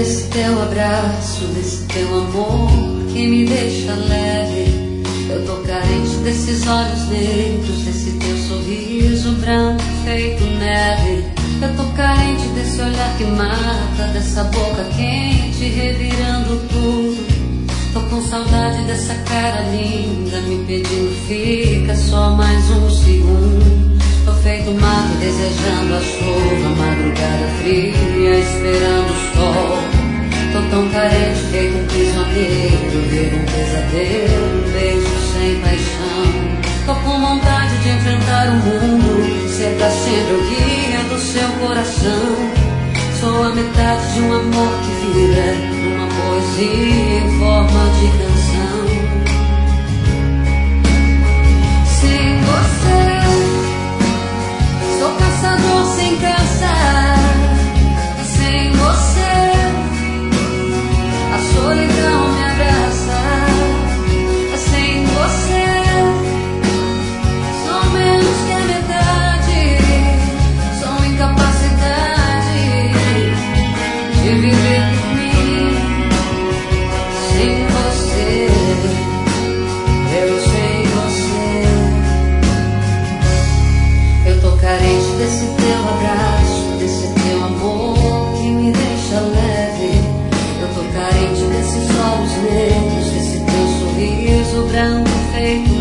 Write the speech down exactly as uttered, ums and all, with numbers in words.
desse teu abraço, desse teu amor que me deixa leve. Eu tô carente desses olhos negros, desse teu sorriso branco feito neve. Eu tô carente desse olhar que mata, dessa boca quente revirando tudo. Tô com saudade dessa cara linda me pedindo fica só mais um segundo. Tô feito mato desejando a chuva, madrugada fria esperando o sol. Tô tão carente feito um prisioneiro, ver um pesadelo, um beijo sem paixão. Tô com vontade de enfrentar o mundo, ser pra sempre o guia do seu coração. Sou a metade de um amor que vira uma poesia em forma de canção. Sem você, sou caçador sem caçar. Sem você, a solidão me abraça. Sem você, sou menos que a metade. Sou incapacidade de viver por mim. Sem você, eu sem você. Eu tô carente desse teu abraço, desse teu amor que me deixa leve. Eu tô carente desses olhos negros, desse teu sorriso branco feito